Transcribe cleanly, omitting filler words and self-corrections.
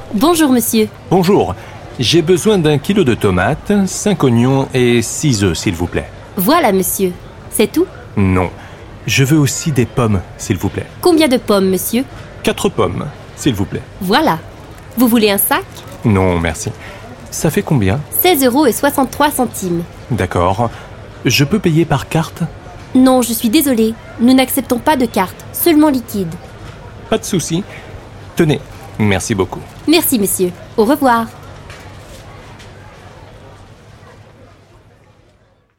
Bonjour, monsieur. Bonjour, j'ai besoin d'1 kilo de tomates, 5 oignons et 6 œufs, s'il vous plaît. Voilà, monsieur. C'est tout? Non, je veux aussi des pommes, s'il vous plaît. Combien de pommes, monsieur? 4 pommes, s'il vous plaît. Voilà. Vous voulez un sac? Non, merci. Ça fait combien? 16,63 €. D'accord. Je peux payer par carte? Non, je suis désolée. Nous n'acceptons pas de carte, seulement liquide. Pas de souci. Tenez, merci beaucoup. Merci, monsieur. Au revoir.